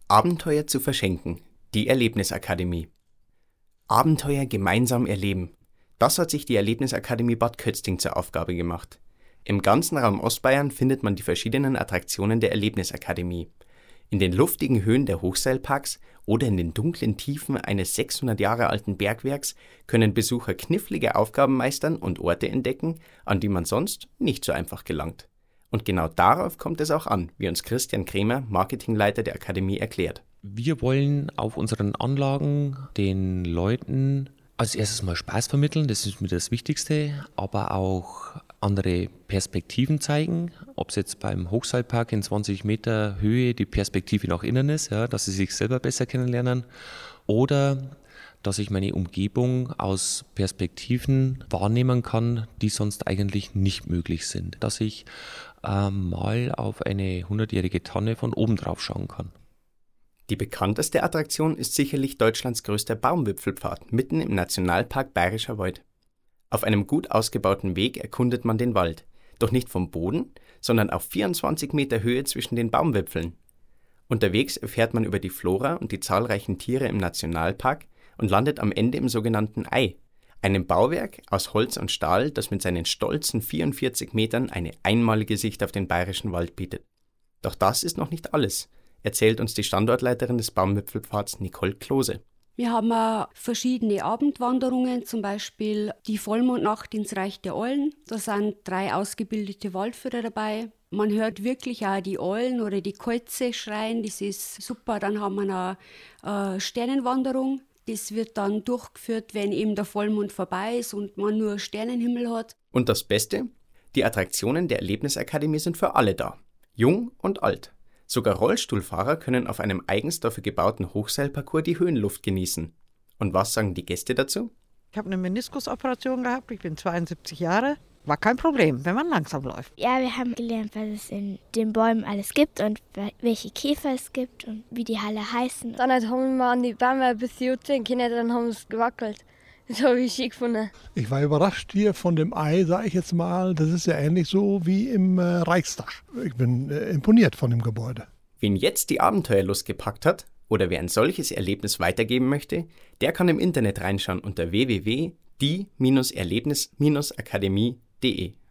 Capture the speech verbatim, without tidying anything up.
Abenteuer zu verschenken. Die Erlebnisakademie. Abenteuer gemeinsam erleben. Das hat sich die Erlebnisakademie Bad Kötzting zur Aufgabe gemacht. Im ganzen Raum Ostbayern findet man die verschiedenen Attraktionen der Erlebnisakademie. In den luftigen Höhen der Hochseilparks oder in den dunklen Tiefen eines sechshundert Jahre alten Bergwerks können Besucher knifflige Aufgaben meistern und Orte entdecken, an die man sonst nicht so einfach gelangt. Und genau darauf kommt es auch an, wie uns Christian Krämer, Marketingleiter der Akademie, erklärt. Wir wollen auf unseren Anlagen den Leuten als erstes mal Spaß vermitteln, das ist mir das Wichtigste, aber auch andere Perspektiven zeigen, ob es jetzt beim Hochseilpark in zwanzig Meter Höhe die Perspektive nach innen ist, ja, dass sie sich selber besser kennenlernen, oder dass ich meine Umgebung aus Perspektiven wahrnehmen kann, die sonst eigentlich nicht möglich sind. Dass ich äh, mal auf eine hundertjährige Tanne von oben drauf schauen kann. Die bekannteste Attraktion ist sicherlich Deutschlands größter Baumwipfelpfad mitten im Nationalpark Bayerischer Wald. Auf einem gut ausgebauten Weg erkundet man den Wald, doch nicht vom Boden, sondern auf vierundzwanzig Meter Höhe zwischen den Baumwipfeln. Unterwegs erfährt man über die Flora und die zahlreichen Tiere im Nationalpark und landet am Ende im sogenannten Ei, einem Bauwerk aus Holz und Stahl, das mit seinen stolzen vierundvierzig Metern eine einmalige Sicht auf den Bayerischen Wald bietet. Doch das ist noch nicht alles, erzählt uns die Standortleiterin des Baumwipfelpfads Nicole Klose. Wir haben auch verschiedene Abendwanderungen, zum Beispiel die Vollmondnacht ins Reich der Eulen. Da sind drei ausgebildete Waldführer dabei. Man hört wirklich auch die Eulen oder die Käuze schreien, das ist super. Dann haben wir eine äh, Sternenwanderung. Das wird dann durchgeführt, wenn eben der Vollmond vorbei ist und man nur Sternenhimmel hat. Und das Beste? Die Attraktionen der Erlebnisakademie sind für alle da, jung und alt. Sogar Rollstuhlfahrer können auf einem eigens dafür gebauten Hochseilparcours die Höhenluft genießen. Und was sagen die Gäste dazu? Ich habe eine Meniskusoperation gehabt, ich bin zweiundsiebzig Jahre. War kein Problem, wenn man langsam läuft. Ja, wir haben gelernt, was es in den Bäumen alles gibt und welche Käfer es gibt und wie die Halle heißen. Dann haben wir an die Bäume ein bisschen hochziehen können, dann haben sie gewackelt. Das habe ich schick gefunden. Ich war überrascht hier von dem Ei, sage ich jetzt mal. Das ist ja ähnlich so wie im äh, Reichstag. Ich bin äh, imponiert von dem Gebäude. Wen jetzt die Abenteuerlust gepackt hat oder wer ein solches Erlebnis weitergeben möchte, der kann im Internet reinschauen unter w w w punkt die Erlebnis Akademie punkt de.